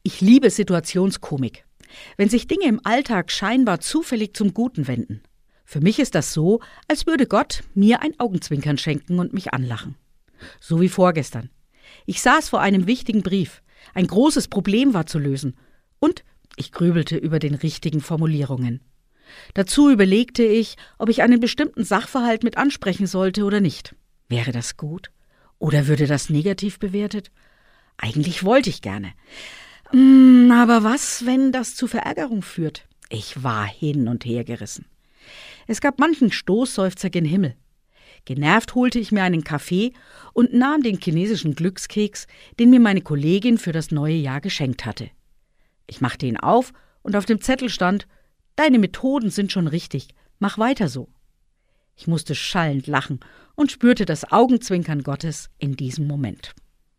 Ich liebe Situationskomik, wenn sich Dinge im Alltag scheinbar zufällig zum Guten wenden. Für mich ist das so, als würde Gott mir ein Augenzwinkern schenken und mich anlachen. So wie vorgestern. Ich saß vor einem wichtigen Brief. Ein großes Problem war zu lösen. Und ich grübelte über den richtigen Formulierungen. Dazu überlegte ich, ob ich einen bestimmten Sachverhalt mit ansprechen sollte oder nicht. Wäre das gut? Oder würde das negativ bewertet? Eigentlich wollte ich gerne. Aber was, wenn das zu Verärgerung führt? Ich war hin und her gerissen. Es gab manchen Stoßseufzer gen Himmel. Genervt holte ich mir einen Kaffee und nahm den chinesischen Glückskeks, den mir meine Kollegin für das neue Jahr geschenkt hatte. Ich machte ihn auf und auf dem Zettel stand: »Deine Methoden sind schon richtig, mach weiter so.« Ich musste schallend lachen und spürte das Augenzwinkern Gottes in diesem Moment.